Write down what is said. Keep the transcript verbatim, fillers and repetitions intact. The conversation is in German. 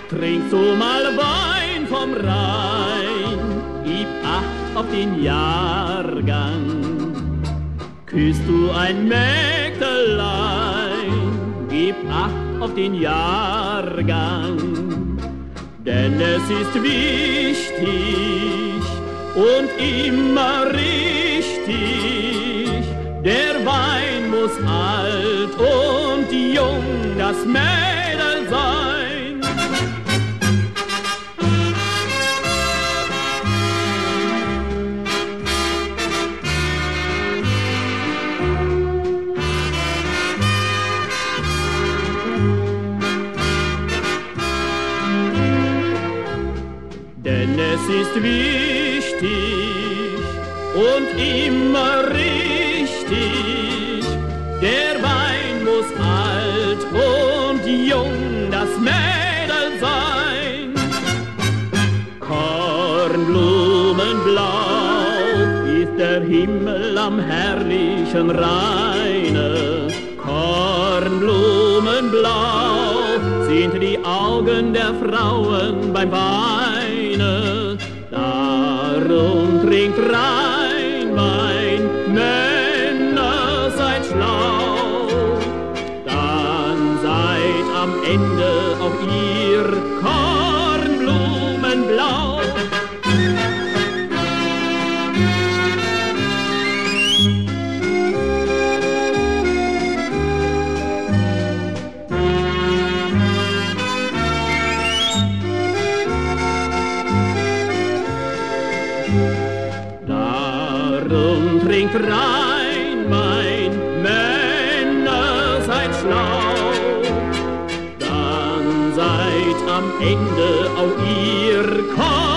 Trinkst du mal Wein vom Rhein, gib Acht auf den Jahrgang. Küsst du ein Mägdelein, gib Acht auf den Jahrgang. Denn es ist wichtig und immer richtig, der Wein muss alt und jung das Mädel sein. Denn es ist wichtig und immer richtig, der Wein muss alt und jung das Mädel sein. Kornblumenblau ist der Himmel am herrlichen Rheine. Kornblumenblau sind die Augen der Frauen beim Weine. Darum trinkt rein, mein Männer, seid schlau, dann seid am Ende auch ihr Kornblumenblau. Darum trinkt rein, mein Männer, seid schlau, dann seid am Ende auch ihr Korn.